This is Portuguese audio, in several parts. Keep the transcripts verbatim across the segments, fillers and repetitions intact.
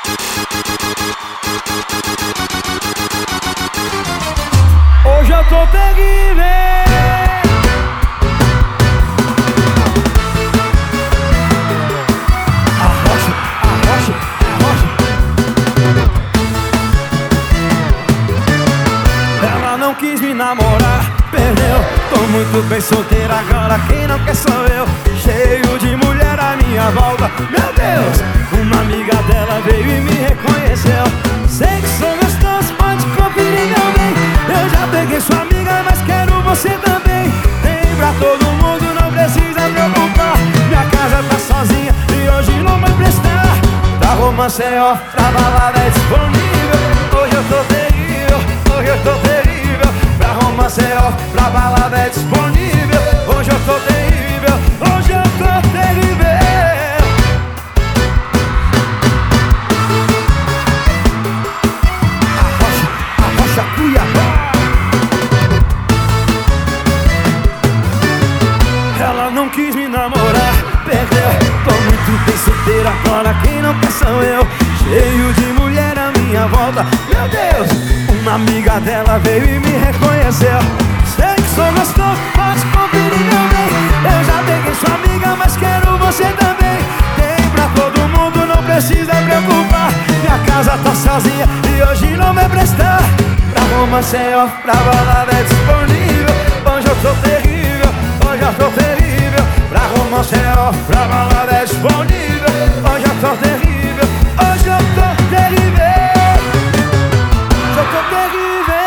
Hoje eu tô terrível. Arrocha, arrocha, arrocha. Ela não quis me namorar, perdeu. Tô muito bem solteira agora, quem não quer sou eu. Cheio de mulher à minha volta, meu Deus. Uma amiga dela veio e me reconheceu. Sei que sou gostoso, pode conferir meu bem. Eu já peguei sua amiga, mas quero você também. Tem pra todo mundo, não precisa preocupar. Minha casa tá sozinha e hoje não vai prestar. Pra romance é off, pra balada é disponível. Hoje eu tô terrível, hoje eu tô terrível. Pra romance é off, pra balada é disponível. Hoje eu tô terrível, hoje eu tô terrível. Arrocha, arrocha, Cuiabá. Ela não quis me namorar, perdeu. Tô muito bem solteira agora, quem não quer sou eu. Cheio de mulher à minha volta, meu Deus. Uma amiga dela veio e me reconheceu. Sei que sou gostoso, pode conferir meu bem. Eu já peguei sua amiga, mas quero você também. Tem pra todo mundo, não precisa preocupar. Minha casa tá sozinha e hoje não vai prestar. Pra romance é off, pra balada é disponível. Hoje eu tô terrível, hoje eu tô terrível. Pra romance é off, pra balada é disponível. Hoje eu tô terrível, hoje eu tô terrível. Hoje eu tô terrível.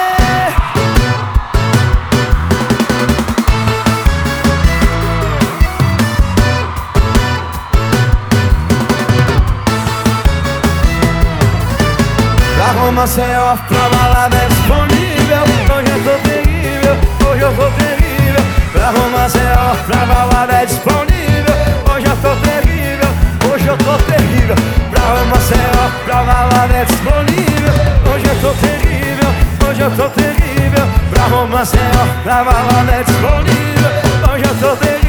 Pra romance é off, pra balada é disponível. Hoje eu tô terrível, hoje eu tô terrível. Pra romance é off, pra balada é disponível. Hoje eu tô terrível, hoje eu tô terrível. Pra romance é off, pra balada é disponível. Hoje eu tô terrível, hoje eu tô terrível. Pra romance é off, pra balada é disponível. Hoje eu tô terrível.